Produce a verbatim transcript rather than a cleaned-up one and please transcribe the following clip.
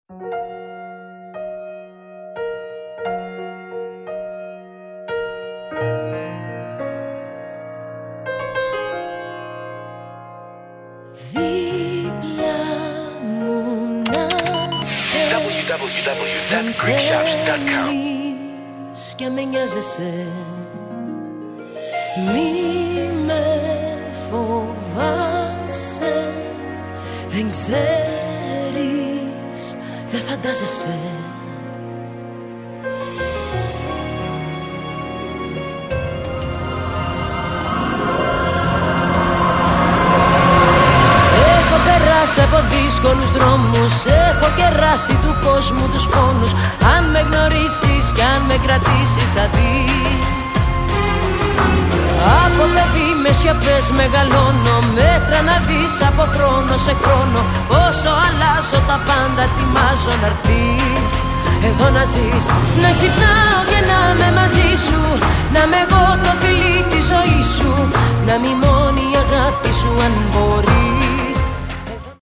double-u double-u double-u τελεία greek shouts τελεία com. Και με νοιάζεσαι, μη με φοβάσαι. Δεν ξέρεις, δεν φαντάζεσαι. Από δύσκολους δρόμους έχω κεράσει του κόσμου τους πόνους. Αν με γνωρίσεις κι αν με κρατήσεις θα δεις. Από παιδί με σιωπές μεγαλώνω, μέτρα να δεις από χρόνο σε χρόνο. Όσο αλλάζω τα πάντα ετοιμάζω να έρθεις εδώ να ζεις. Να ξυπνάω και να είμαι μαζί σου, να είμαι εγώ το φιλί της ζωής σου, να μη μόνη η αγάπη σου αν μπορεί.